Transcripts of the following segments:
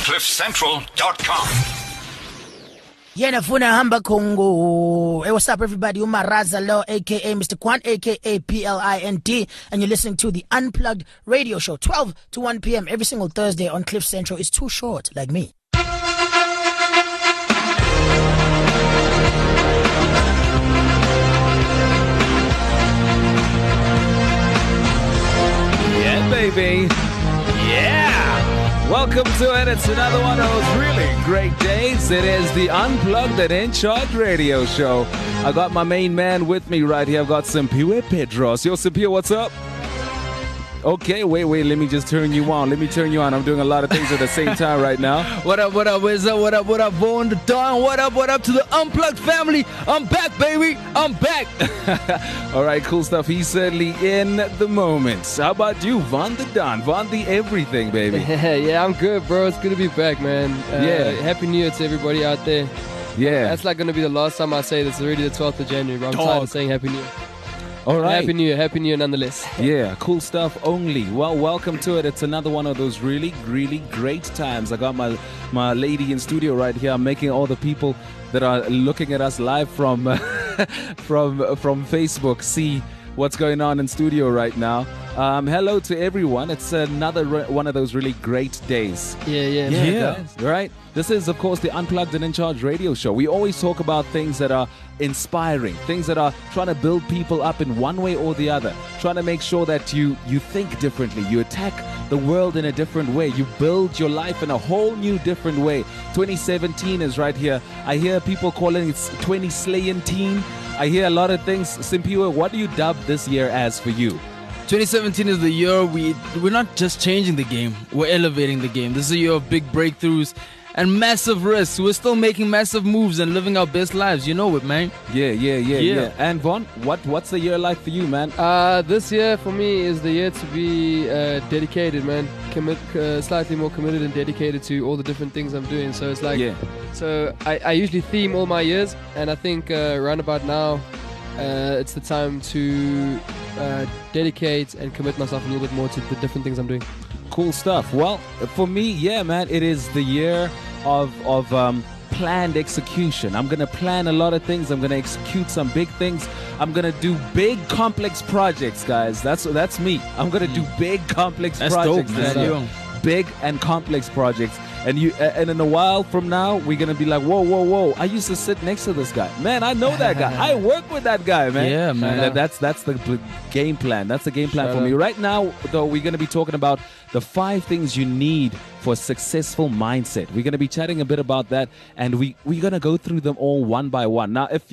CliffCentral.com. Yena funa hamba Kongo. Hey, what's up, everybody? Umaraza Lo, aka Mr. Quant, aka PLINT, and you're listening to the Unplugged Radio Show, 12 to 1 p.m. every single Thursday on Cliff Central. It's too short, like me. Yeah, baby. Yeah. Welcome to it. It's another one of those really great days. It is the Unplugged and In Charge Radio Show. I got my main man with me right here. I've got Simpiwe Pedros. Yo, Simpiwe, what's up? Okay, wait, let me just turn you on. I'm doing a lot of things at the same time right now. What up, Wizard? What up, Vaughn the Dawn? What up to the Unplugged family? I'm back, baby. I'm back. All right, cool stuff. He's certainly in the moment. How about you, Vaughn the Dawn? Vaughn the everything, baby. Yeah, I'm good, bro. It's good to be back, man. Yeah. Happy New Year to everybody out there. Yeah. That's not going to be the last time I say this. It's already the 12th of January, but I'm tired of saying Happy New Year. All right. Happy New Year nonetheless. Yeah, cool stuff only. Well, welcome to it. It's another one of those really, really great times. I got my lady in studio right here. I'm making all the people that are looking at us live from from Facebook see what's going on in studio right now. Hello to everyone. It's another one of those really great days. Yeah. Right? This is, of course, the Unplugged and In Charge Radio Show. We always talk about things that are inspiring, things that are trying to build people up in one way or the other, trying to make sure that you think differently, you attack the world in a different way, you build your life in a whole new different way. 2017 is right here. I hear people calling it 20-slayin'-teen. I hear a lot of things. Simpiwe, what do you dub this year as for you? 2017 is the year we're not just changing the game, we're elevating the game. This is a year of big breakthroughs and massive risks. We're still making massive moves and living our best lives. You know it, man. Yeah. And Vaughn, what's the year like for you, man? This year for me is the year to be dedicated, man. Slightly more committed and dedicated to all the different things I'm doing. So it's like, So I usually theme all my years, and I think around about now, it's the time to dedicate and commit myself a little bit more to the different things I'm doing. Cool stuff. Well, for me, yeah, man, it is the year of planned execution. I'm going to plan a lot of things. I'm going to execute some big things. I'm going to do big, complex projects, guys. That's me. I'm going to do big, complex projects. That's dope, man. Big and complex projects. And in a while from now, we're going to be like, whoa. I used to sit next to this guy. Man, I know that guy. I work with that guy, man. Yeah, man. That's the game plan. That's the game plan for me. Right now, though, we're going to be talking about the 5 things you need for a successful mindset. We're going to be chatting a bit about that, and we're going to go through them all one by one. Now, if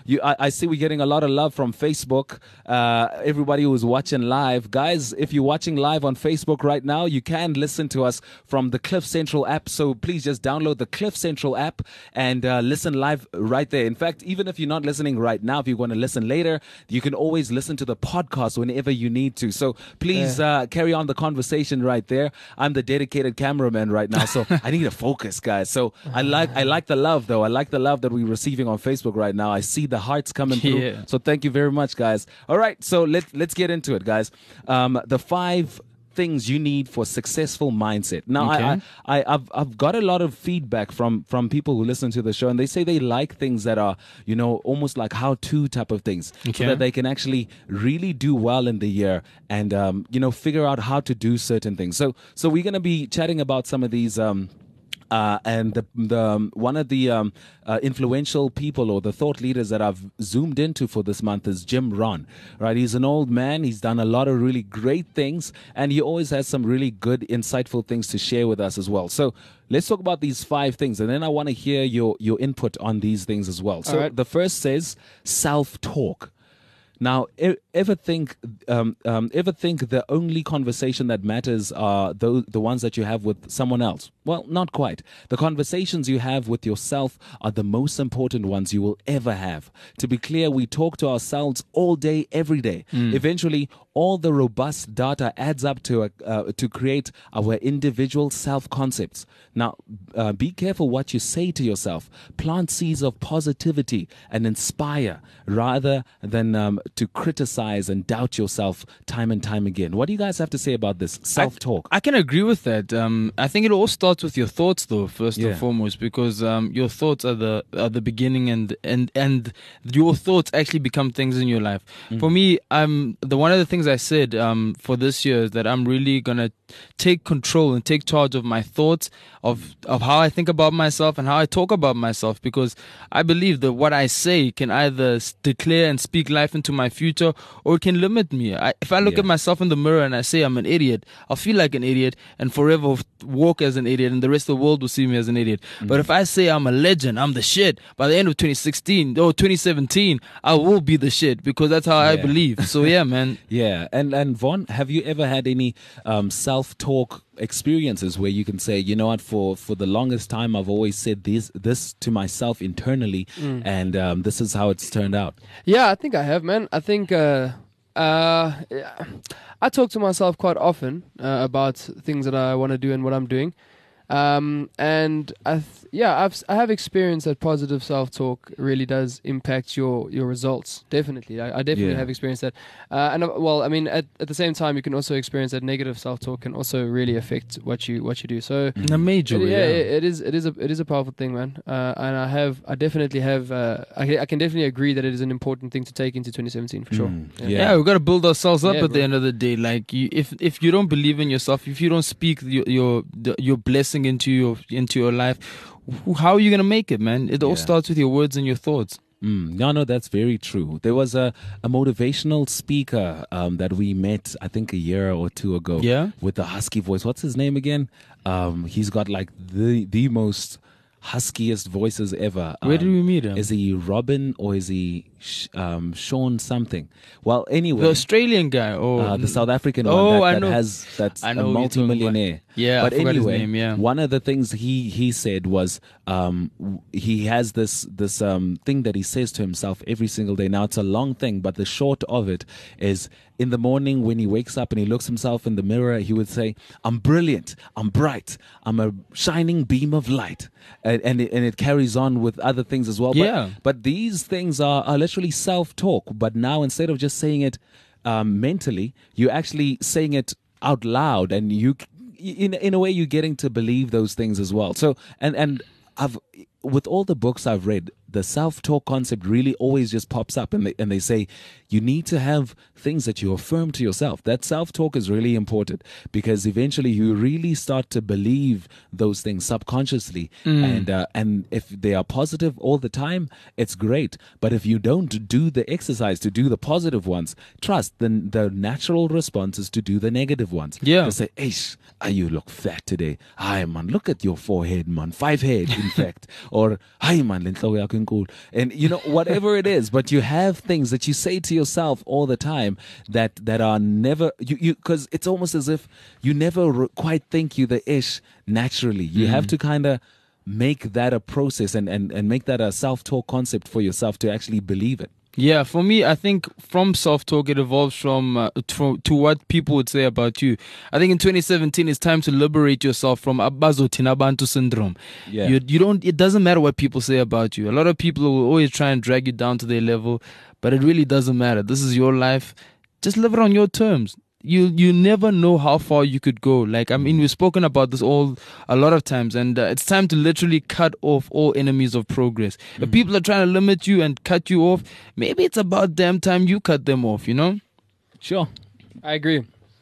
I see we're getting a lot of love from Facebook. Everybody who's watching live. Guys, if you're watching live on Facebook right now, you can listen to us from the Cliff Central app. So please just download the Cliff Central app and listen live right there. In fact, even if you're not listening right now, if you want to listen later, you can always listen to the podcast whenever you need to. So please carry on the conversation right there. I'm the dedicated cameraman right now, so I need to focus, guys. So I like the love, though. I like the love that we're receiving on Facebook right now. I see the hearts coming through. So thank you very much, guys. All right, so let's get into it, guys. The 5 things you need for successful mindset. Now, I've got a lot of feedback from people who listen to the show, and they say they like things that are, almost like how-to type of things, so that they can actually really do well in the year and, figure out how to do certain things. So we're going to be chatting about some of these and the one of the influential people or the thought leaders that I've zoomed into for this month is Jim Rohn. Right, he's an old man. He's done a lot of really great things, and he always has some really good, insightful things to share with us as well. So let's talk about these 5 things, and then I want to hear your input on these things as well. So the first says self-talk. Now, ever think the only conversation that matters are the ones that you have with someone else? Well, not quite. The conversations you have with yourself are the most important ones you will ever have. To be clear, we talk to ourselves all day, every day. Eventually, all the robust data adds up to to create our individual self-concepts. Now, be careful what you say to yourself. Plant seeds of positivity and inspire rather than to criticize and doubt yourself time and time again. What do you guys have to say about this self-talk? I can agree with that. I think it all starts with your thoughts, though, first and foremost, because your thoughts are the beginning, and your thoughts actually become things in your life. For me, one of the things I said for this year is that I'm really gonna take control and take charge of my thoughts, of how I think about myself and how I talk about myself, because I believe that what I say can either declare and speak life into my future, or it can limit me. If I look at myself in the mirror and I say I'm an idiot, I'll feel like an idiot and forever walk as an idiot, and the rest of the world will see me as an idiot. But if I say I'm a legend, I'm the shit, by the end of 2017, I will be the shit, because that's how I believe. So yeah, man. Yeah, and Vaughn, have you ever had any self-talk experiences where you can say, you know what, for the longest time I've always said this to myself internally, and this is how it's turned out? Yeah, I think I have, man. I think I talk to myself quite often about things that I want to do and what I'm doing. And I have experienced that positive self-talk really does impact your results. Definitely, I definitely have experienced that. At the same time, you can also experience that negative self-talk can also really affect what you do. So in a major way, it is a powerful thing, man. And I definitely have. I can definitely agree that it is an important thing to take into 2017 for sure. Yeah, we've got to build ourselves up at the end of the day. Like, if you don't believe in yourself, if you don't speak your blessing into your life, how are you gonna make it, man? It all starts with your words and your thoughts. No, that's very true. There was a motivational speaker that we met, I think, a year or two ago. Yeah, with the husky voice. What's his name again? He's got like the most huskiest voices ever. Where did we meet him? Is he Robin or is he Sean something? Well, anyway, the Australian guy, or the South African one that's a multi-millionaire. Yeah, but I forgot anyway, his name, one of the things he said was he has this thing that he says to himself every single day. Now, it's a long thing, but the short of it is, in the morning when he wakes up and he looks himself in the mirror, he would say, "I'm brilliant, I'm bright, I'm a shining beam of light," and it carries on with other things as well. But these things are literally self-talk. But now, instead of just saying it mentally, you're actually saying it out loud, and in a way you're getting to believe those things as well. So and with all the books I've read, the self-talk concept really always just pops up, and they say you need to have things that you affirm to yourself. That self-talk is really important, because eventually you really start to believe those things subconsciously, and if they are positive all the time, it's great. But if you don't do the exercise to do the positive ones, trust, then the natural response is to do the negative ones. To say, "Eish, you look fat today. Hi man, look at your forehead, man. 5 head, in fact." Or, "Hi man, cool." And whatever it is, but you have things that you say to yourself all the time that are never because it's almost as if you never quite think you the ish naturally. You have to kind of make that a process and make that a self-talk concept for yourself to actually believe it. Yeah, for me, I think from self-talk, it evolves from to what people would say about you. I think in 2017, it's time to liberate yourself from Abazothina Bantu syndrome. You don't. It doesn't matter what people say about you. A lot of people will always try and drag you down to their level, but it really doesn't matter. This is your life. Just live it on your terms. You never know how far you could go. Like, I mean, we've spoken about this a lot of times, and it's time to literally cut off all enemies of progress. If people are trying to limit you and cut you off, maybe it's about damn time you cut them off, Sure. I agree,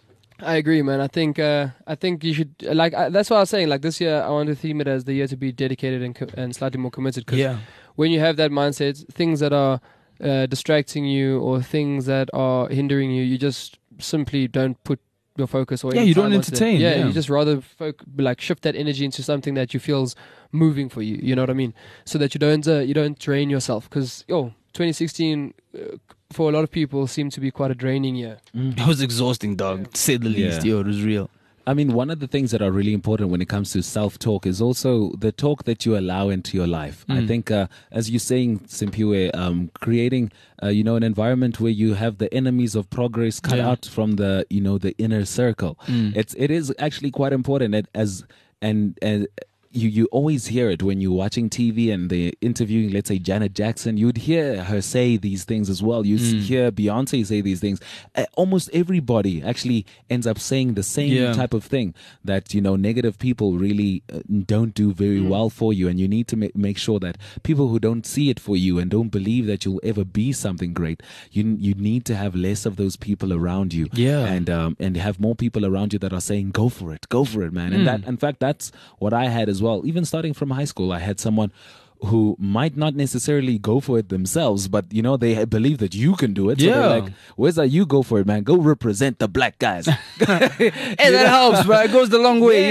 man. I think you should, that's what I was saying. Like, this year, I want to theme it as the year to be dedicated and slightly more committed. Because when you have that mindset, things that are distracting you or things that are hindering you, you just simply don't put your focus or you don't entertain. You just rather shift that energy into something that you feel's moving for you. You know what I mean? So that you don't drain yourself, because 2016 for a lot of people seemed to be quite a draining year. It was exhausting, dog. To say the least. It was real. I mean, one of the things that are really important when it comes to self-talk is also the talk that you allow into your life. I think, as you're saying, Simpiwe, creating, an environment where you have the enemies of progress cut out from the, the inner circle. It is actually quite important You always hear it when you're watching TV and they're interviewing, let's say, Janet Jackson. You'd hear her say these things as well. You hear Beyonce say these things. Almost everybody actually ends up saying the same type of thing, that, negative people really don't do very well for you. And you need to make sure that people who don't see it for you and don't believe that you'll ever be something great, you need to have less of those people around you. Yeah. And have more people around you that are saying, go for it, man. And that, in fact, that's what I had as well. Even starting from high school, I had someone who might not necessarily go for it themselves, but they believe that you can do it. So they're like, where's that? You go for it, man. Go represent the black guys. Hey, that helps, bro. It goes the long way,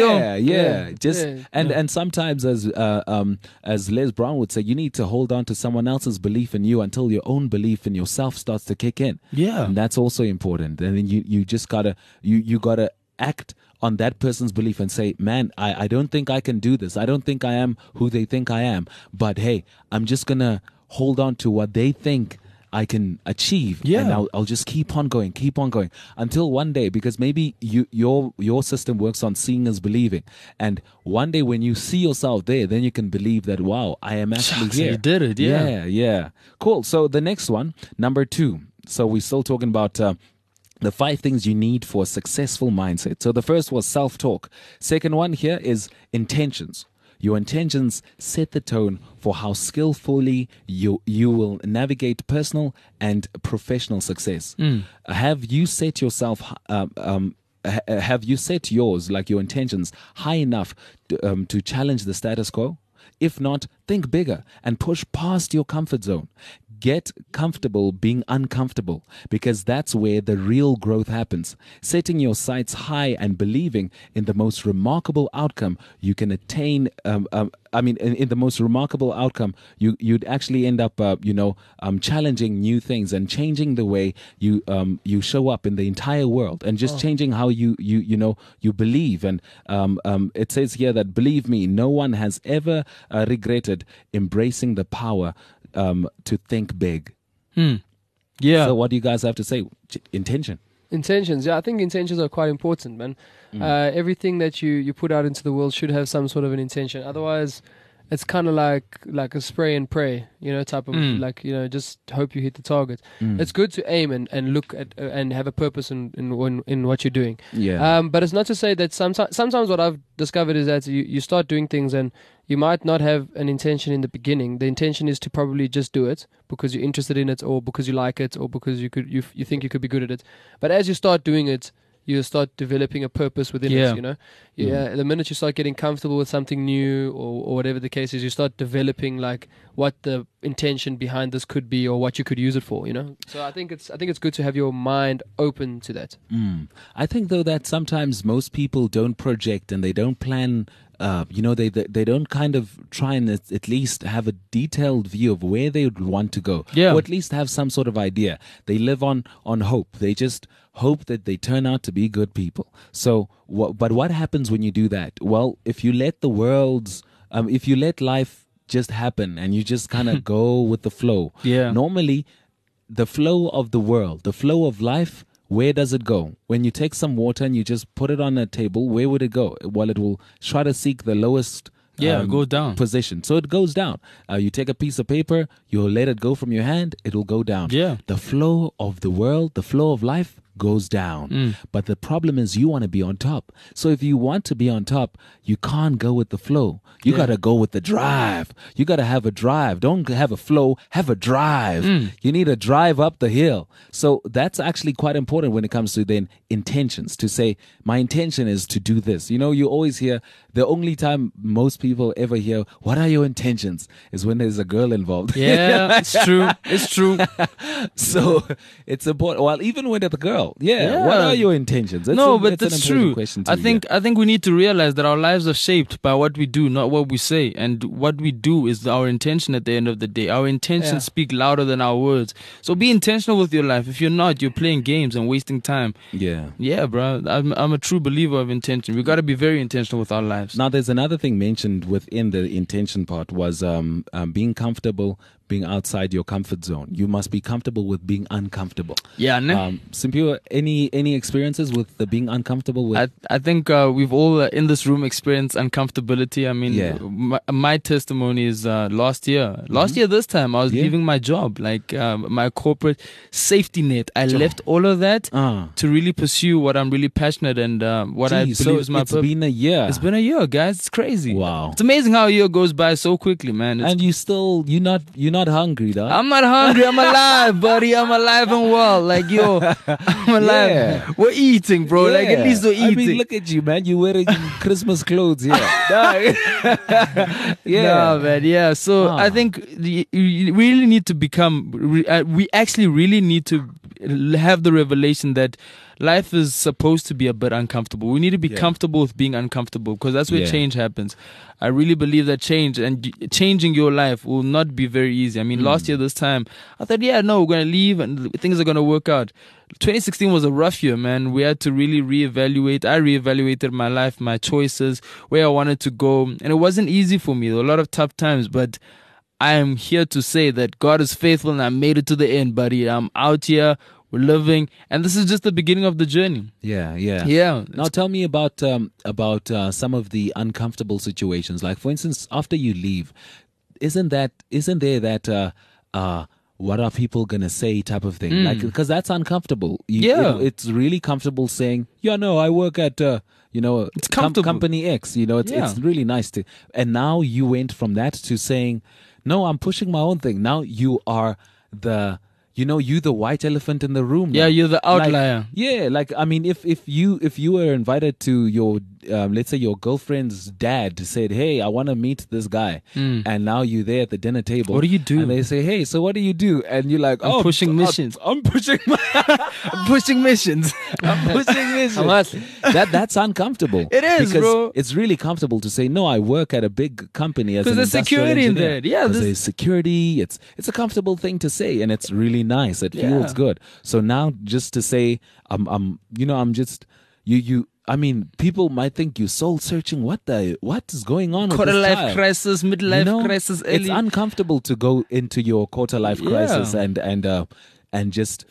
And sometimes, as Les Brown would say, you need to hold on to someone else's belief in you until your own belief in yourself starts to kick in. Yeah, and that's also important. And then you just gotta you gotta act on that person's belief and say, man, I don't think I can do this. I don't think I am who they think I am. But hey, I'm just going to hold on to what they think I can achieve. Yeah. And I'll just keep on going until one day, because maybe your system works on seeing is believing. And one day when you see yourself there, then you can believe that, wow, I am actually here. You did it. Yeah. Cool. So the next one, number 2. So we're still talking about the 5 things you need for a successful mindset. So the first was self-talk. Second one here is intentions. Your intentions set the tone for how skillfully you will navigate personal and professional success. Have you set yourself have you set yours, like your intentions, high enough to challenge the status quo? If not, think bigger and push past your comfort zone. Get comfortable being uncomfortable, because that's where the real growth happens. Setting your sights high and believing in the most remarkable outcome you can attain. In the most remarkable outcome, you'd actually end up, challenging new things and changing the way you show up in the entire world, and just changing how you believe. And it says here that, believe me, no one has ever regretted embracing the power to think big. Yeah. So what do you guys have to say? Intentions, yeah, I think intentions are quite important, man. Everything that you put out into the world should have some sort of an intention. Otherwise, it's kind of like a spray and pray, type of just hope you hit the target. It's good to aim and look at and have a purpose in what you're doing. Yeah. But it's not to say that sometimes what I've discovered is that you start doing things and you might not have an intention in the beginning. The intention is to probably just do it because you're interested in it, or because you like it, or because you think you could be good at it. But as you start doing it, you start developing a purpose within it, The minute you start getting comfortable with something new, or whatever the case is, you start developing like what the intention behind this could be, or what you could use it for, So I think it's good to have your mind open to that. I think, though, that sometimes most people don't project and they don't plan. They don't kind of try and at least have a detailed view of where they would want to go, or at least have some sort of idea. They live on hope. They just hope that they turn out to be good people. So, but what happens when you do that? Well, if you let life just happen and you just kind of go with the flow, normally the flow of the world, the flow of life, where does it go? When you take some water and you just put it on a table, where would it go? Well, it will try to seek the lowest go down position. So it goes down. You take a piece of paper, you'll let it go from your hand, it will go down. Yeah. The flow of the world, the flow of life goes down. But the problem is you want to be on top. So if you want to be on top, you can't go with the flow. You got to go with the drive. You got to have a drive. Don't have a flow, have a drive. You need a drive up the hill. So that's actually quite important when it comes to then intentions, to say, my intention is to do this. You always hear, the only time most people ever hear, what are your intentions, is when there's a girl involved. Yeah, it's true. It's true. So it's important. Well, even when it's a girl, well. Yeah. What are your intentions? But that's true. I think we need to realize that our lives are shaped by what we do, not what we say. And what we do is our intention at the end of the day. Our intentions speak louder than our words. So be intentional with your life. If you're not, you're playing games and wasting time. Yeah, bro. I'm a true believer of intention. We got to be very intentional with our lives. Now, there's another thing mentioned within the intention part was being comfortable, being outside your comfort zone. You must be comfortable with being uncomfortable. Yeah, Simpiwe, any experiences with the being uncomfortable with? I think we've all in this room experienced uncomfortability. I mean, my testimony is last year. Last year this time, I was leaving my job, like my corporate safety net. I left all of that to really pursue what I'm really passionate and what I believe is my purpose. It's been a year. It's been a year, guys. It's crazy. Wow. It's amazing how a year goes by so quickly, man. And you're not hungry, though. I'm not hungry. I'm alive, buddy. I'm alive and well. Like, yo, I'm alive. Yeah. We're eating, bro. Like, at least we're eating. I mean, look at you, man. You're wearing Christmas clothes. Yeah. No, man. Yeah. So I think you really need to become, we actually really need to have the revelation that life is supposed to be a bit uncomfortable. We need to be comfortable with being uncomfortable, because that's where change happens. I really believe that changing your life will not be very easy. I mean, last year this time, I thought, we're going to leave and things are going to work out. 2016 was a rough year, man. We had to really reevaluate. I reevaluated my life, my choices, where I wanted to go. And it wasn't easy for me. There were a lot of tough times, but I am here to say that God is faithful and I made it to the end, buddy. I'm out here. We're living, and this is just the beginning of the journey. Yeah. Now tell me about some of the uncomfortable situations. Like, for instance, after you leave, isn't there that what are people gonna say type of thing? Like, because that's uncomfortable. You know, it's really comfortable saying, I work at it's company X. It's really nice to. And now you went from that to saying, no, I'm pushing my own thing. Now you are you're the white elephant in the room. Yeah, you're the outlier. I mean, if you were invited to your let's say your girlfriend's dad said, hey, I want to meet this guy, and now you're there at the dinner table. What do you do? And they say, hey, so what do you do? And you're like, I'm pushing missions. I'm pushing I'm pushing missions. I'm pushing missions. That's uncomfortable. It is, because bro. It's really comfortable to say, no, I work at a big company as an there's industrial security engineer. in there. Yeah, there's security. It's a comfortable thing to say, and it's really nice. It feels good. So now, just to say, I'm just you. I mean, people might think you're soul searching. What is going on? Quarter life crisis, midlife crisis. Early. It's uncomfortable to go into your quarter life crisis and just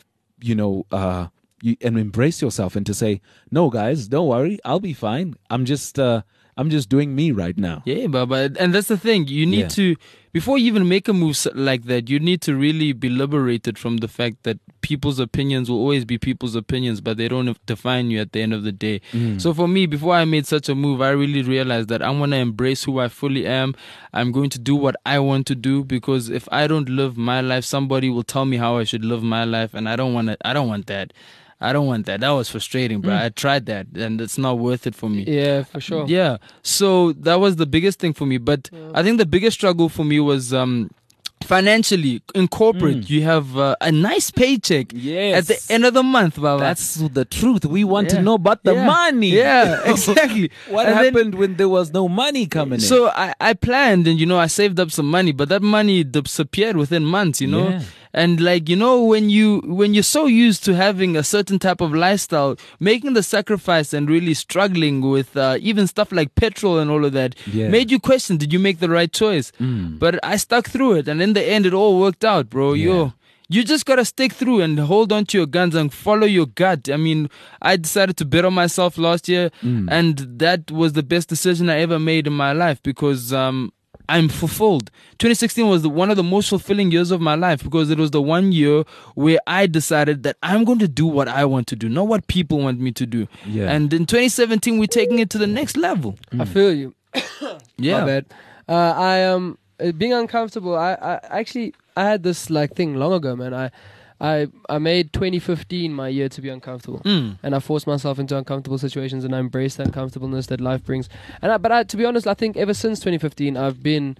and embrace yourself and to say, no, guys, don't worry, I'll be fine. I'm just doing me right now. Yeah, but and that's the thing. You need to, before you even make a move like that, you need to really be liberated from the fact that people's opinions will always be people's opinions, but they don't define you at the end of the day. So for me, before I made such a move, I really realized that I'm going to embrace who I fully am. I'm going to do what I want to do, because if I don't live my life, somebody will tell me how I should live my life, and I don't want that. I don't want that. That was frustrating, bro. I tried that, and it's not worth it for me. Yeah, for sure. Yeah. So that was the biggest thing for me. But I think the biggest struggle for me was financially. In corporate, you have a nice paycheck at the end of the month, Baba. That's the truth. We want to know about the money. Yeah, exactly. What happened when there was no money coming in? So I planned, and I saved up some money, but that money disappeared within months, Yeah. And when you're so used to having a certain type of lifestyle, making the sacrifice and really struggling with even stuff like petrol and all of that made you question, did you make the right choice? But I stuck through it, and in the end it all worked out, bro. You just gotta stick through and hold on to your guns and follow your gut. I mean, I decided to bet on myself last year, and that was the best decision I ever made in my life, because I'm fulfilled. 2016 was one of the most fulfilling years of my life, because it was the one year where I decided that I'm going to do what I want to do, not what people want me to do. Yeah. And in 2017, we're taking it to the next level. I feel you. Yeah. My bad. I am being uncomfortable. I had this thing long ago, man. I made 2015 my year to be uncomfortable, and I forced myself into uncomfortable situations, and I embraced the uncomfortableness that life brings. But to be honest, I think ever since 2015, I've been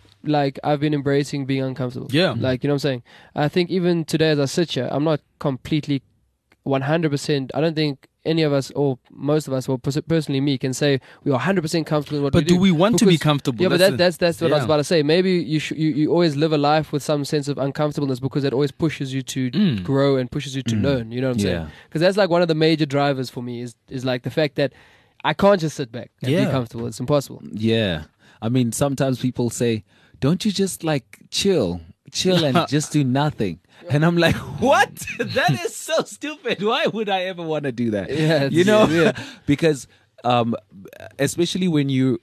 embracing being uncomfortable. Yeah, you know what I'm saying. I think even today, as I sit here, I'm not completely 100%. I don't think any of us, or most of us, or personally me, can say we are 100% comfortable in what we do. But do we want to be comfortable? Yeah, but that's what I was about to say. Maybe you always live a life with some sense of uncomfortableness because it always pushes you to grow and pushes you to learn. You know what I'm saying? Because that's like one of the major drivers for me is like the fact that I can't just sit back and be comfortable. It's impossible. Yeah. I mean, sometimes people say, don't you just like chill and just do nothing? And I'm like, what? That is so stupid. Why would I ever want to do that? Yeah, you know, because especially when you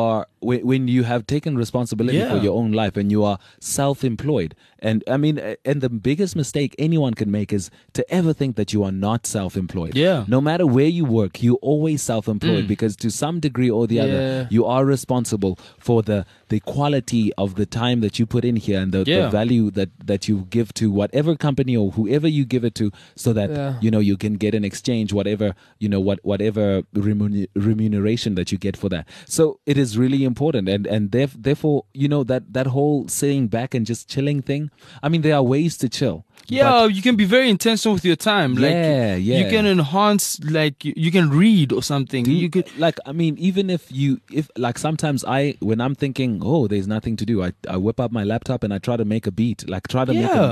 have taken responsibility for your own life and you are self-employed. And I mean, and the biggest mistake anyone can make is to ever think that you are not self-employed. Yeah. No matter where you work, you're always self-employed because to some degree or the other, you are responsible for the quality of the time that you put in here and the value that you give to whatever company or whoever you give it to, so that you can get an exchange, whatever whatever remuneration that you get for that. So it is really important, and therefore that whole sitting back and just chilling thing. I mean, there are ways to chill. Yeah, you can be very intentional with your time. Like, you can enhance, like you can read or something. You could, like, I mean, even if like sometimes when I'm thinking, oh, there's nothing to do, I whip up my laptop and I try to make a beat, like try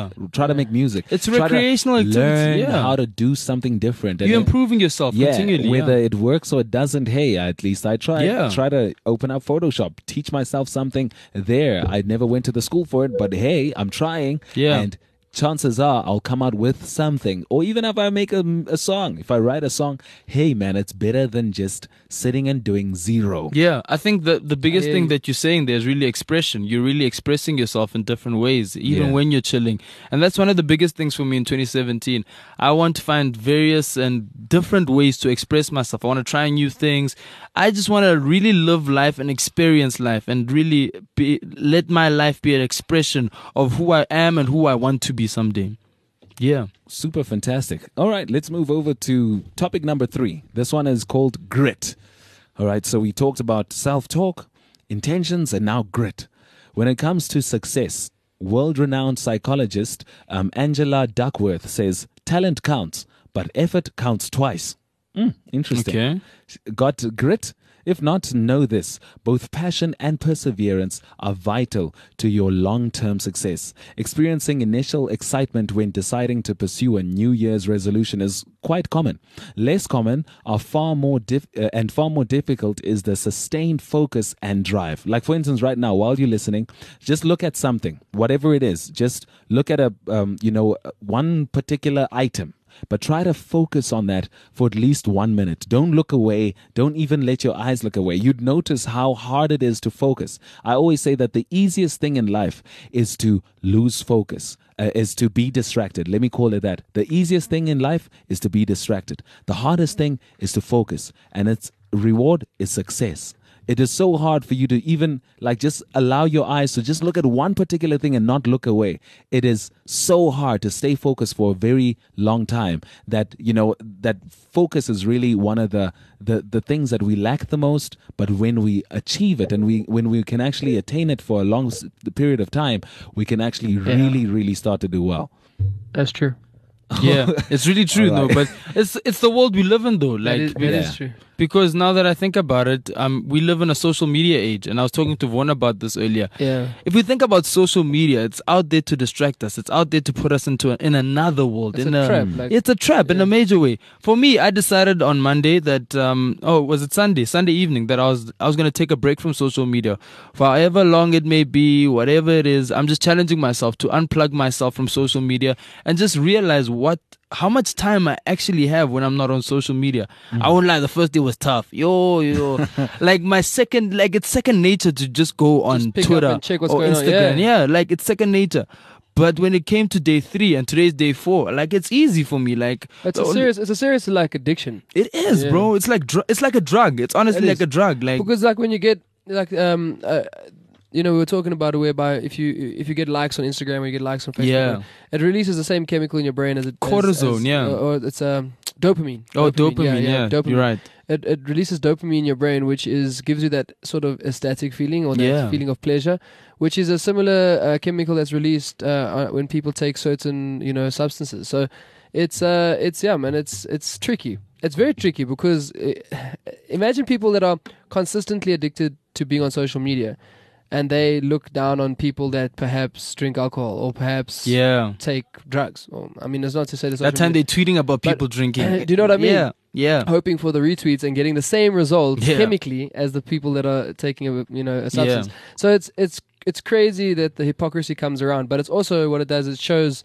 to make music. It's recreational activity. Learn how to do something different. You're improving yourself continually. Whether it works or it doesn't, hey, at least I try. Try to open up Photoshop, teach myself something there. I never went to the school for it, but hey, I'm trying. Yeah. And chances are I'll come out with something. Or even if I make a song, if I write a song, hey man, it's better than just sitting and doing zero. Yeah, I think the biggest thing that you're saying there is really expression. You're really expressing yourself in different ways, even when you're chilling. And that's one of the biggest things for me in 2017. I want to find various and different ways to express myself. I want to try new things. I just want to really live life and experience life and really let my life be an expression of who I am and who I want to be someday. Yeah. Super fantastic. All right, let's move over to topic number 3. This one is called grit. All right, so we talked about self-talk, intentions, and now grit. When it comes to success, world-renowned psychologist Angela Duckworth says, talent counts, but effort counts twice. Interesting. Okay. Got grit? If not, know this. Both passion and perseverance are vital to your long-term success. Experiencing initial excitement when deciding to pursue a New Year's resolution is quite common. Less common are far more difficult is the sustained focus and drive. Like, for instance, right now, while you're listening, just look at something, whatever it is. Just look at one particular item. But try to focus on that for at least 1 minute. Don't look away. Don't even let your eyes look away. You'd notice how hard it is to focus. I always say that the easiest thing in life is to lose focus, is to be distracted. Let me call it that. The easiest thing in life is to be distracted. The hardest thing is to focus. And its reward is success. It is so hard for you to even just allow your eyes to just look at one particular thing and not look away. It is so hard to stay focused for a very long time that, that focus is really one of the things that we lack the most. But when we achieve it and when we can actually attain it for a long period of time, we can actually really, really start to do well. That's true. Yeah, it's really true though. But it's the world we live in though. Like, that is true. Because now that I think about it, we live in a social media age, and I was talking to Vaughn about this earlier. Yeah. If we think about social media, it's out there to distract us. It's out there to put us in another world. It's a trap. It's a trap in a major way. For me, I decided on Monday that was it Sunday evening, that I was going to take a break from social media for however long it may be, whatever it is. I'm just challenging myself to unplug myself from social media and just realize how much time I actually have when I'm not on social media. I won't lie, the first day was tough. Like it's second nature to just go on Twitter and check what's or going Instagram. on. Yeah, like it's second nature. But when it came to day 3 and today's day 4, like it's easy for me. Like it's a serious like addiction. It is, bro. It's like a drug. It's honestly like a drug. Like, because like when you get like we were talking about it whereby if you get likes on Instagram or you get likes on Facebook, it releases the same chemical in your brain as cortisone, or it's dopamine. Oh, dopamine, yeah. Dopamine. You're right. It releases dopamine in your brain, which gives you that sort of ecstatic feeling or that feeling of pleasure, which is a similar chemical that's released when people take certain substances. So it's yeah, man. It's tricky. It's very tricky because imagine people that are consistently addicted to being on social media, and they look down on people that perhaps drink alcohol or perhaps take drugs. Well, I mean, it's not to say this. That time they're tweeting about people drinking. Do you know what I mean? Yeah. Hoping for the retweets and getting the same results chemically as the people that are taking a substance. So it's crazy that the hypocrisy comes around, but it's also what it does. It shows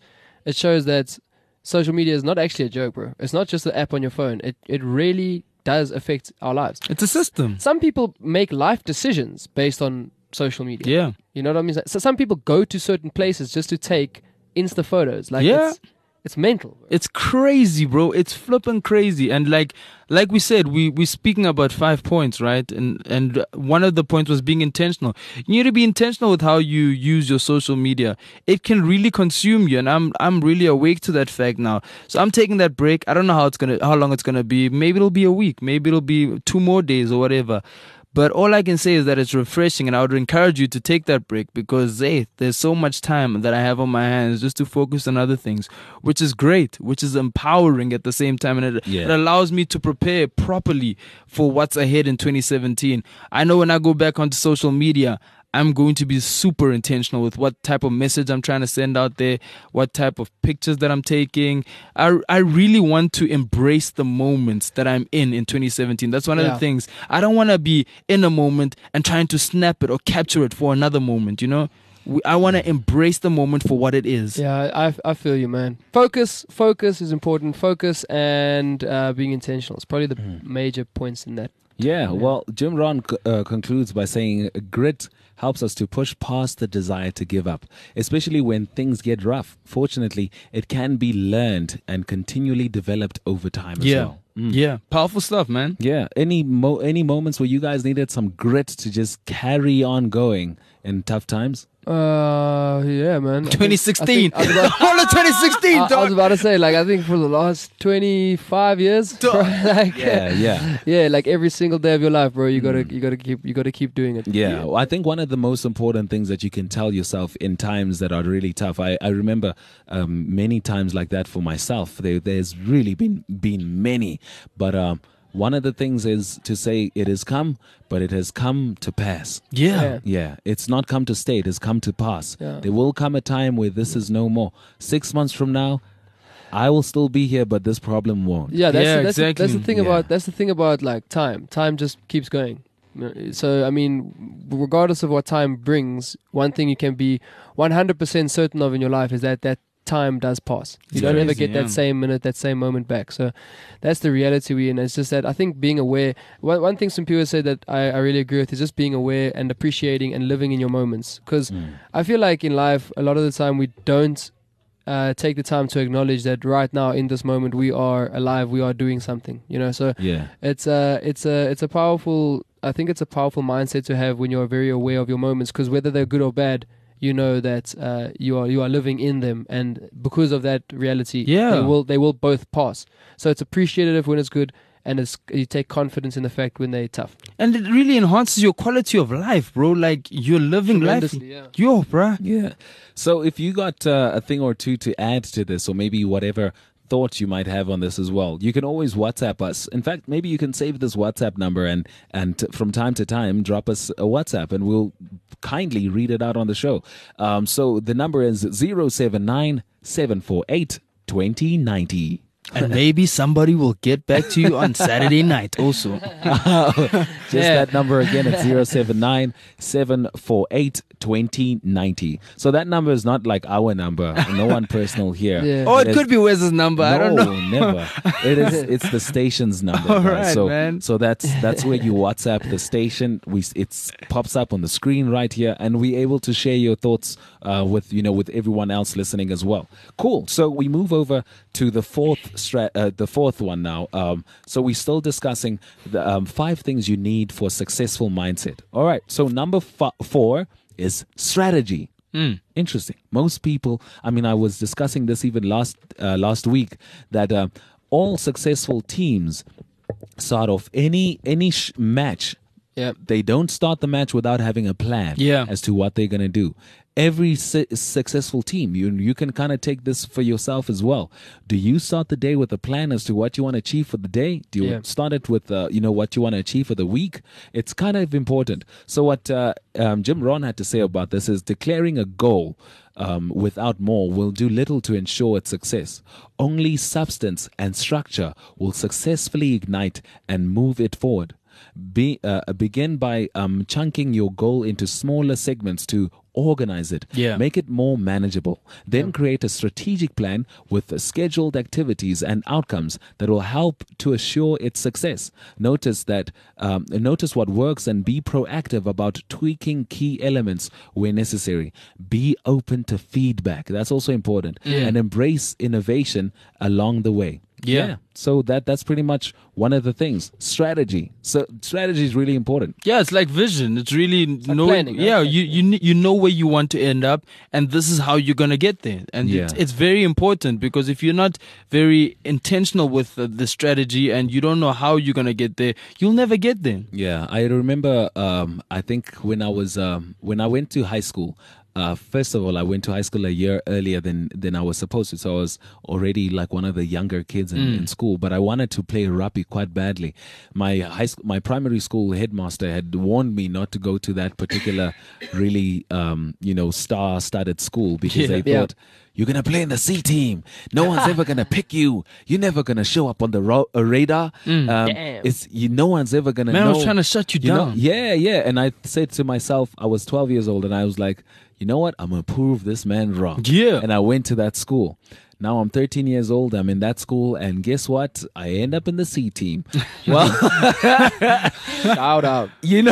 that social media is not actually a joke, bro. It's not just the app on your phone. It really does affect our lives. It's a system. Some people make life decisions based on social media. Yeah. You know what I mean? So some people go to certain places just to take Insta photos. Like it's mental. Bro. It's crazy, bro. It's flipping crazy. And like we said, we're speaking about 5 points, right? And one of the points was being intentional. You need to be intentional with how you use your social media. It can really consume you, and I'm really awake to that fact now. So I'm taking that break. I don't know how long it's gonna be. Maybe it'll be a week. Maybe it'll be 2 more days or whatever. But all I can say is that it's refreshing, and I would encourage you to take that break because, hey, there's so much time that I have on my hands just to focus on other things, which is great, which is empowering at the same time, and it allows me to prepare properly for what's ahead in 2017. I know when I go back onto social media, I'm going to be super intentional with what type of message I'm trying to send out there, what type of pictures that I'm taking. I really want to embrace the moments that I'm in 2017. That's one of the things. I don't want to be in a moment and trying to snap it or capture it for another moment, you know? I want to embrace the moment for what it is. Yeah, I feel you, man. Focus is important. Focus and being intentional. It's probably the major points in that. Yeah, well, Jim Rohn concludes by saying grit helps us to push past the desire to give up, especially when things get rough. Fortunately, it can be learned and continually developed over time as well. Yeah, powerful stuff, man. Yeah, any moments where you guys needed some grit to just carry on going in tough times? Yeah, man. 2016. All of 2016, dog. I was about to say, like, I think for the last 25 years, like, yeah, like every single day of your life, bro, you gotta keep doing it. Yeah, well, I think one of the most important things that you can tell yourself in times that are really tough. I remember many times like that for myself. There's really been many, but one of the things is to say it has come, but it has come to pass. Yeah. It's not come to stay, it has come to pass. Yeah. There will come a time where this is no more. 6 months from now, I will still be here, but this problem won't. Yeah, exactly. That's the thing about like time. Time just keeps going. So I mean, regardless of what time brings, one thing you can be 100% certain of in your life is that time does pass. You don't ever get that same minute, that same moment back. So that's the reality we're in. It's just that I think being aware, one thing some people say that I really agree with is just being aware and appreciating and living in your moments. Because I feel like in life, a lot of the time we don't take the time to acknowledge that right now in this moment we are alive, we are doing something, you know. So it's a powerful, I think it's a powerful mindset to have when you're very aware of your moments, because whether they're good or bad, you know that you are living in them, and because of that reality, they will both pass. So it's appreciative when it's good, and you take confidence in the fact when they're tough. And it really enhances your quality of life, bro. Like, you're living life. Yo, bro. Yeah. So if you got a thing or two to add to this, or maybe whatever thoughts you might have on this as well, you can always WhatsApp us. In fact, maybe you can save this WhatsApp number and from time to time drop us a WhatsApp, and we'll kindly read it out on the show. So the number is 079 748 2090. And maybe somebody will get back to you on Saturday night also. Just that number again, it's 079 748 2090. So that number is not like our number. No one personal here. Oh, it could be Wes's number. I don't know. Never. It's the station's number. All right, man. So that's where you WhatsApp the station. It pops up on the screen right here, and we're able to share your thoughts with everyone else listening as well. Cool. So we move over to the fourth one now. So we're still discussing the 5 things you need for a successful mindset. All right. So number 4 is strategy. Interesting. Most people, I mean, I was discussing this even last week, that all successful teams start off any match. They don't start the match without having a plan as to what they're going to do. every successful team, you can kind of take this for yourself as well. Do you start the day with a plan as to what you want to achieve for the day? Do you start it with what you want to achieve for the week? It's kind of important. So what Jim Rohn had to say about this is declaring a goal without more will do little to ensure its success. Only substance and structure will successfully ignite and move it forward. Begin by chunking your goal into smaller segments to organize it. Make it more manageable. Then create a strategic plan with scheduled activities and outcomes that will help to assure its success. Notice what works and be proactive about tweaking key elements where necessary. Be open to feedback. That's also important. And embrace innovation along the way. So that's pretty much one of the things. Strategy. So strategy is really important. Yeah, it's like vision. It's really knowing. Planning, yeah, you know where you want to end up, and this is how you're gonna get there. And it's very important, because if you're not very intentional with the strategy and you don't know how you're gonna get there, you'll never get there. Yeah, I remember. I think when I went to high school. First of all, I went to high school a year earlier than I was supposed to. So I was already like one of the younger kids in school, but I wanted to play rugby quite badly. My primary school headmaster had warned me not to go to that particular really, star-studded school, because they thought, you're going to play in the C team. No one's ever going to pick you. You're never going to show up on the radar. No one's ever going to know. Man, I was trying to shut you down. Yeah. And I said to myself, I was 12 years old, and I was like, you know what? I'm going to prove this man wrong. Yeah. And I went to that school. Now I'm 13 years old. I'm in that school, and guess what? I end up in the C team. Well, shout out.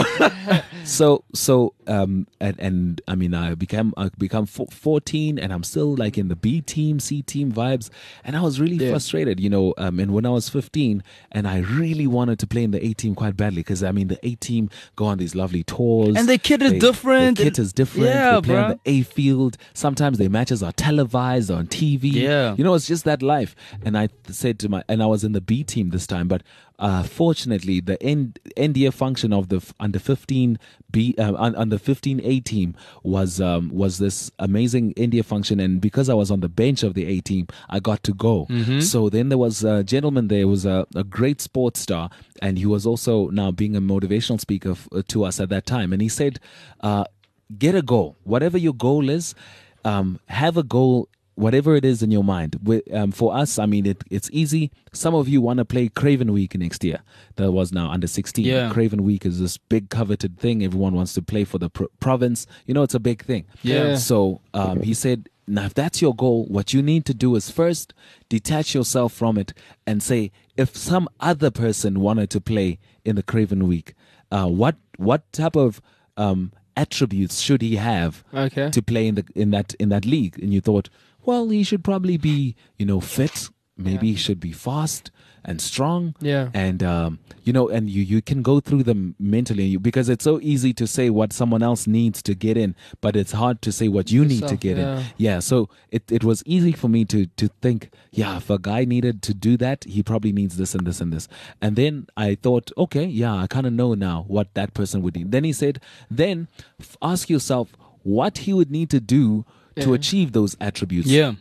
And I mean, I become 14, and I'm still like in the B team, C team vibes, and I was really frustrated, and when I was 15, and I really wanted to play in the A team quite badly, because I mean, the A team go on these lovely tours, and the kit is different. The kit is different. Yeah, they play on the A field. Sometimes their matches are televised on TV. Yeah. It's just that life. And I said and I was in the B team this time, but fortunately, the end year function of the under 15 under 15 A team was this amazing end year function, and because I was on the bench of the A team, I got to go. So then there was a gentleman there, was a great sports star, and he was also now being a motivational speaker to us at that time, and he said, get a goal, whatever your goal is, have a goal. Whatever it is in your mind. For us, I mean, it's easy. Some of you want to play Craven Week next year. That was now under 16. Yeah. Craven Week is this big coveted thing. Everyone wants to play for the province. It's a big thing. Yeah. So he said, now if that's your goal, what you need to do is first detach yourself from it and say, if some other person wanted to play in the Craven Week, what type of attributes should he have to play in that league? And you thought, well, he should probably be, fit. Maybe he should be fast and strong. Yeah. And, and you can go through them mentally, because it's so easy to say what someone else needs to get in, but it's hard to say what you need to get in. Yeah. So it was easy for me to think, if a guy needed to do that, he probably needs this and this and this. And then I thought, okay, I kind of know now what that person would need. Then he said, ask yourself what he would need to do to achieve those attributes. Yeah.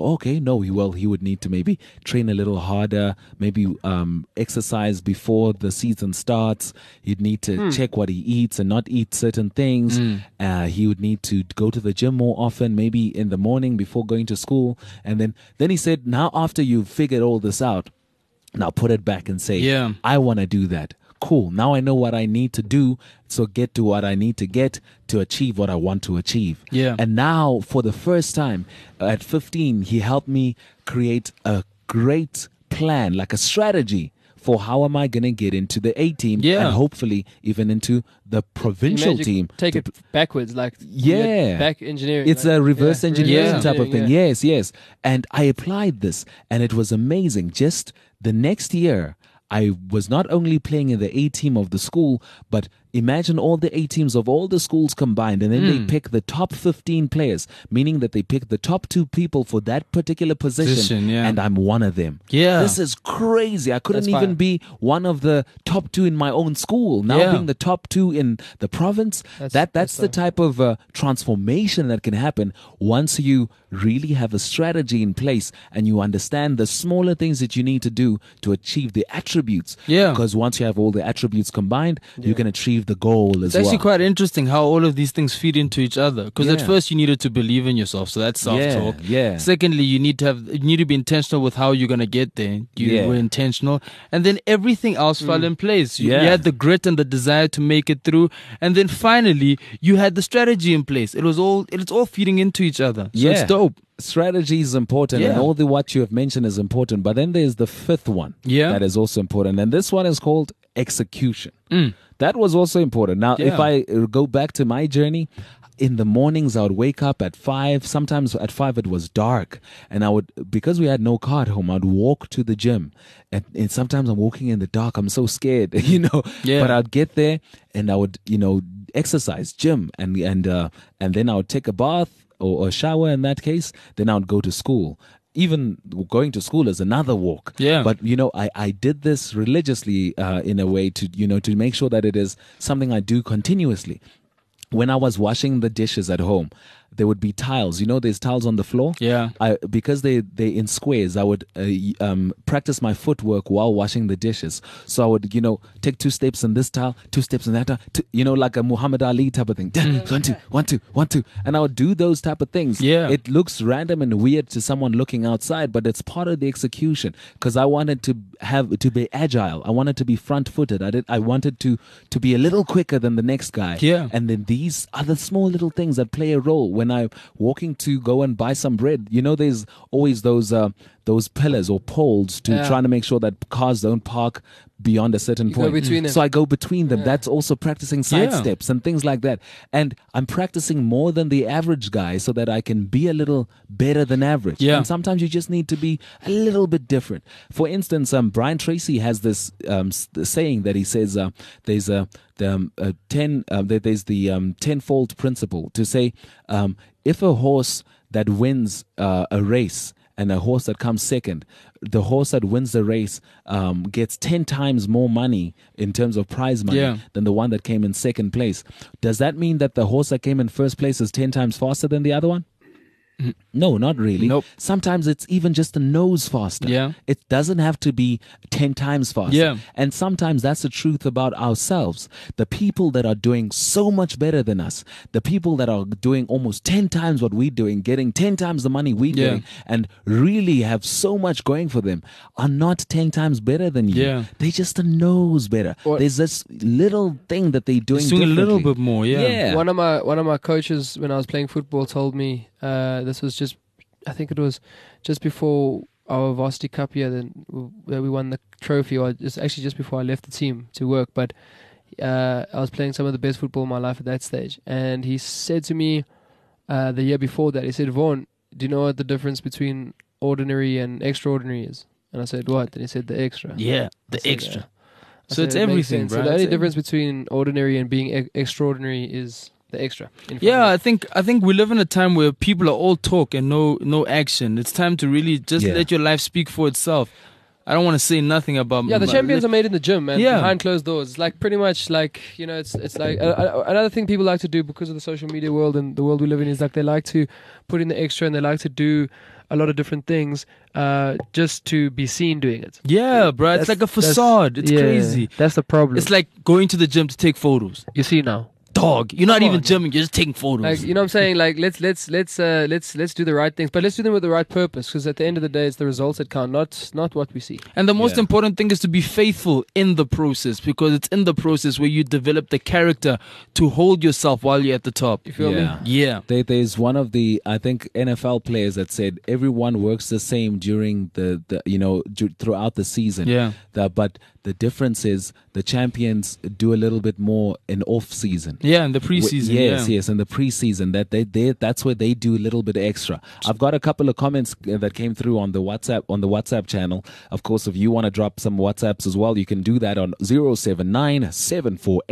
He would need to maybe train a little harder, maybe exercise before the season starts. He'd need to check what he eats and not eat certain things. He would need to go to the gym more often, maybe in the morning before going to school. And then he said, now after you've figured all this out, now put it back and say, I want to do that. Cool. Now I know what I need to do, so get to what I need to get to achieve what I want to achieve. Yeah. And now, for the first time, at 15, he helped me create a great plan, like a strategy for how am I going to get into the A team and hopefully even into the provincial team. Take it backwards, like back engineering. It's a reverse engineering type of thing. Yeah. Yes. And I applied this, and it was amazing. Just the next year, I was not only playing in the A team of the school, but imagine all the A teams of all the schools combined, and then they pick the top 15 players, meaning that they pick the top 2 people for that particular position, and I'm one of them. Yeah. This is crazy. I couldn't even be one of the top 2 in my own school. Now being the top 2 in the province, that's the type of transformation that can happen once you really have a strategy in place and you understand the smaller things that you need to do to achieve the attributes. Yeah. Because once you have all the attributes combined, you can achieve the goal as well. It's actually quite interesting how all of these things feed into each other. Because at first you needed to believe in yourself, so that's self-talk. Yeah. Secondly, you need to be intentional with how you're gonna get there. You were intentional, and then everything else fell in place. You had the grit and the desire to make it through, and then finally you had the strategy in place. It's all feeding into each other. So it's dope. Strategy is important, and all what you have mentioned is important. But then there's the 5th one that is also important, and this one is called execution. That was also important. Now, if I go back to my journey, in the mornings I would wake up at 5. Sometimes at 5 it was dark, and I would, because we had no car at home, I'd walk to the gym, and sometimes I'm walking in the dark. I'm so scared, But I'd get there and I would, exercise, gym, and then I would take a bath or a shower in that case. Then I would go to school. Even going to school is another walk. Yeah. But, I did this religiously in a way to make sure that it is something I do continuously. When I was washing the dishes at home, there would be tiles. There's tiles on the floor. Yeah. Because they're in squares, I would practice my footwork while washing the dishes. So I would, take 2 steps in this tile, 2 steps in that tile, like a Muhammad Ali type of thing. 1, 2, 1, 2, 1, 2. And I would do those type of things. Yeah. It looks random and weird to someone looking outside, but it's part of the execution, because I wanted to be agile. I wanted to be front-footed. I wanted to be a little quicker than the next guy. Yeah. And then these are the small little things that play a role. When I'm walking to go and buy some bread, there's always those pillars or poles to trying to make sure that cars don't park beyond a certain point. Go between them. So I go between them. That's also practicing side steps and things like that. And I'm practicing more than the average guy so that I can be a little better than average. Yeah. And sometimes you just need to be a little bit different. For instance, Brian Tracy has this saying that he says there's the tenfold principle to say if a horse that wins a race and a horse that comes second, the horse that wins the race gets 10 times more money in terms of prize money than the one that came in second place. Does that mean that the horse that came in first place is 10 times faster than the other one? No, not really. Nope. Sometimes it's even just a nose faster. Yeah. It doesn't have to be 10 times faster. Yeah. And sometimes that's the truth about ourselves. The people that are doing so much better than us, the people that are doing almost 10 times what we're doing, getting 10 times the money we're getting, and really have so much going for them, are not 10 times better than you. Yeah. They just a nose better. There's this little thing that they're doing a little differently. bit more. Yeah. One of my coaches when I was playing football told me, this was I think it was just before our varsity cup year where we won the trophy, or just before I left the team to work. But I was playing some of the best football in my life at that stage. And he said to me the year before that, he said, "Vaughn, do you know what the difference between ordinary and extraordinary is?" And I said, "What?" And he said, "The extra." Yeah, the extra. I So said, it's "It makes everything, sense." bro. So the only It's difference between ordinary and being extraordinary is the extra. Yeah, I think we live in a time where people are all talk and no action. It's time to really just let your life speak for itself. I don't want to say nothing about. Yeah, the champions are made in the gym, man. Yeah. Behind closed doors. It's like pretty much like, it's like another thing people like to do because of the social media world and the world we live in is like they like to put in the extra and they like to do a lot of different things just to be seen doing it. Yeah, bro. It's like a facade. It's crazy. That's the problem. It's like going to the gym to take photos. You see now. Dog, you're not even gymming, you're just taking photos. Like, you know what I'm saying? Like, let's do the right things, but let's do them with the right purpose. Because at the end of the day, it's the results that count, not what we see. And the most important thing is to be faithful in the process, because it's in the process where you develop the character to hold yourself while you're at the top. You feel me? Yeah. There's one of the, I think, NFL players that said everyone works the same during throughout the season. Yeah. But the difference is the champions do a little bit more in off season. Yeah, in the preseason. Yes, in the preseason that's where they do a little bit extra. I've got a couple of comments that came through on the WhatsApp channel. Of course, if you want to drop some WhatsApps as well, you can do that on 079 748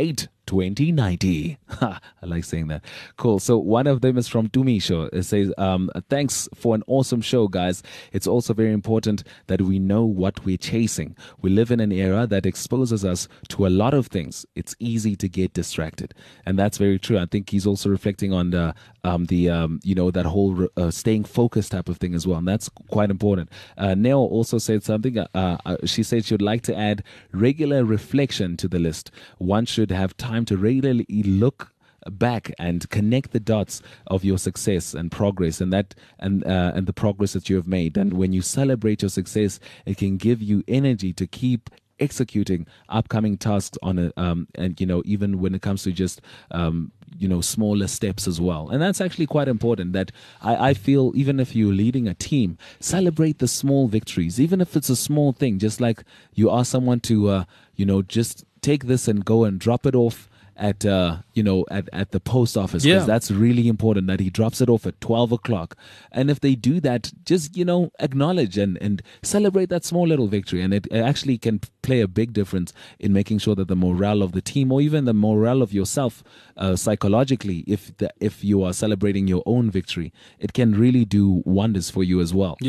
2090. I like saying that. Cool. So one of them is from Tumisho. It says, thanks for an awesome show, guys. It's also very important that we know what we're chasing. We live in an era that exposes us to a lot of things. It's easy to get distracted. And that's very true. I think he's also reflecting on the that whole staying focused type of thing as well. And that's quite important. Neo also said something. She said she would like to add regular reflection to the list. One should have time to regularly look back and connect the dots of your success and progress and the progress that you have made. And when you celebrate your success, it can give you energy to keep executing upcoming tasks on and even when it comes to just smaller steps as well. And that's actually quite important, that I feel even if you're leading a team, celebrate the small victories, even if it's a small thing. Just like you ask someone to just take this and go and drop it off at the post office, because that's really important, that he drops it off at 12 o'clock. And if they do that, just acknowledge and celebrate that small little victory, and it actually can play a big difference in making sure that the morale of the team, or even the morale of yourself psychologically, if you are celebrating your own victory, it can really do wonders for you as well.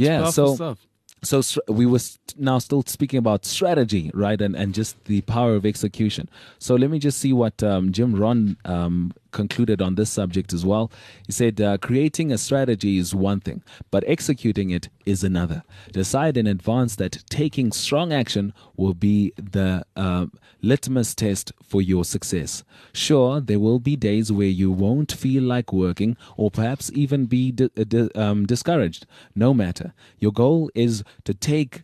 So we were now still speaking about strategy, right? And just the power of execution. So let me just see what Jim Rohn concluded on this subject as well. He said, creating a strategy is one thing, but executing it is another. Decide in advance that taking strong action will be the litmus test for your success. Sure, there will be days where you won't feel like working, or perhaps even be discouraged. No matter. Your goal is to take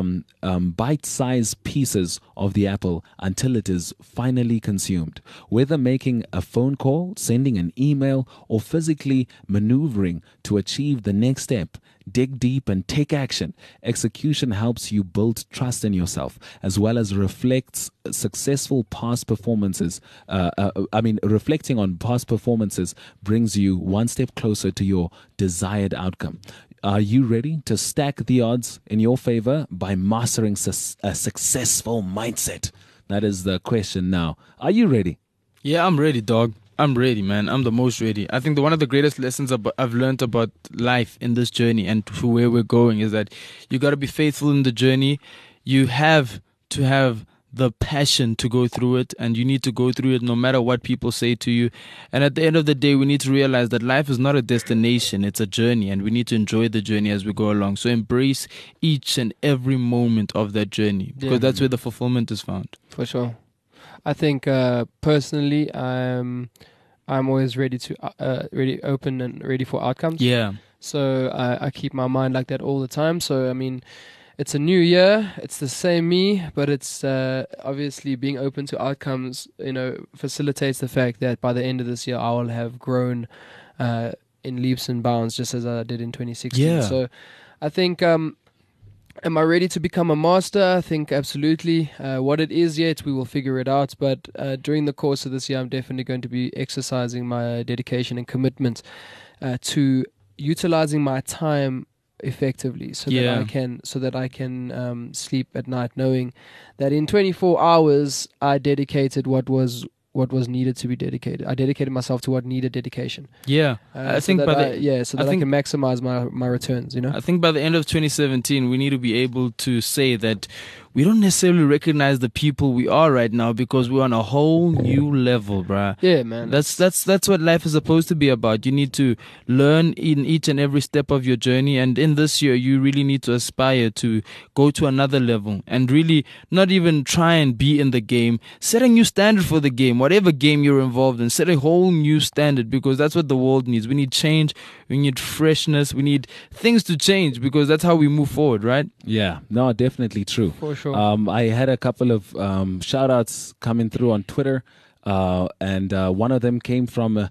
bite-sized pieces of the apple until it is finally consumed. Whether making a phone call, sending an email, or physically maneuvering to achieve the next step, dig deep and take action. Execution helps you build trust in yourself, as well as reflects successful past performances. Reflecting on past performances brings you one step closer to your desired outcome. Are you ready to stack the odds in your favor by mastering a successful mindset? That is the question now. Are you ready? Yeah, I'm ready, dog. I'm ready, man. I'm the most ready. I think one of the greatest lessons I've learned about life in this journey and to where we're going is that you got to be faithful in the journey. You have to have the passion to go through it, and you need to go through it no matter what people say to you. And at the end of the day, we need to realize that life is not a destination, it's a journey, and we need to enjoy the journey as we go along. So embrace each and every moment of that journey, because that's where the fulfillment is found. For sure. I think personally, I'm always ready open and ready for outcomes. Yeah. So I keep my mind like that all the time. So I mean, it's a new year. It's the same me, but it's obviously being open to outcomes. Facilitates the fact that by the end of this year, I will have grown in leaps and bounds, just as I did in 2016. Yeah. So I think. Am I ready to become a master? I think absolutely. What it is yet, we will figure it out. But during the course of this year, I'm definitely going to be exercising my dedication and commitment to utilizing my time effectively, so that I can sleep at night, knowing that in 24 hours I dedicated what was needed to be dedicated. I dedicated myself to what needed dedication. Yeah, I think I can maximize my returns. I think by the end of 2017, we need to be able to say that we don't necessarily recognize the people we are right now, because we're on a whole new level, bruh. Yeah, man. That's what life is supposed to be about. You need to learn in each and every step of your journey, and in this year, you really need to aspire to go to another level and really not even try and be in the game. Set a new standard for the game, whatever game you're involved in. Set a whole new standard, because that's what the world needs. We need change. We need freshness. We need things to change, because that's how we move forward, right? Yeah, no, definitely true. For sure. I had a couple of shout outs coming through on Twitter, and one of them came from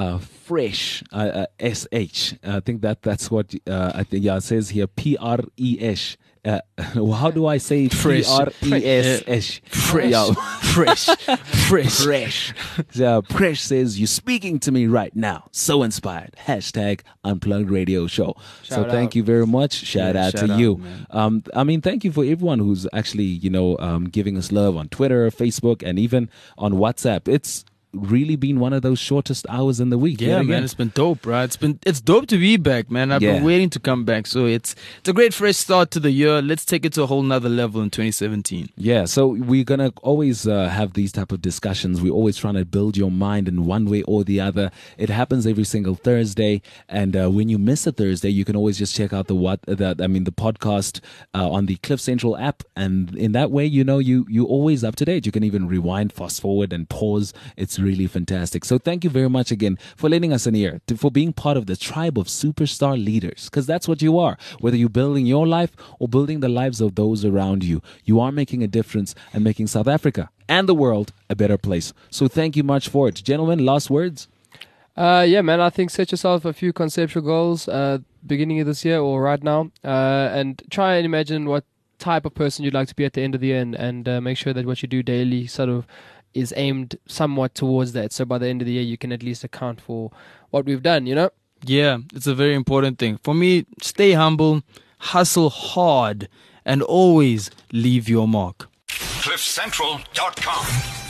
Fresh SH. I think that's what it says here, PRESH how do I say Fresh. Fresh. Fresh. Yo. Fresh. Fresh. Fresh. So Presh says, you're speaking to me right now. So inspired. Hashtag Unplugged Radio Show. So thank you very much. Shout out to you. I mean, thank you for everyone who's actually, giving us love on Twitter, Facebook, and even on WhatsApp. It's really been one of those shortest hours in the week. Yeah, man, it's been dope, right? It's dope to be back, man. I've been waiting to come back. So it's a great fresh start to the year. Let's take it to a whole nother level in 2017. Yeah, so we're going to always have these type of discussions. We're always trying to build your mind in one way or the other. It happens every single Thursday. And when you miss a Thursday, you can always just check out the podcast on the Cliff Central app. And in that way, you're always up to date. You can even rewind, fast forward, and pause. It's really fantastic. So thank you very much again for letting us in here, for being part of the tribe of superstar leaders, because that's what you are. Whether you're building your life or building the lives of those around you, you are making a difference and making South Africa and the world a better place. So thank you much for it. Gentlemen, last words? Yeah, man, I think set yourself a few conceptual goals beginning of this year or right now, and try and imagine what type of person you'd like to be at the end of the year, and make sure that what you do daily sort of is aimed somewhat towards that. So by the end of the year, you can at least account for what we've done, Yeah, it's a very important thing. For me, stay humble, hustle hard, and always leave your mark. CliffCentral.com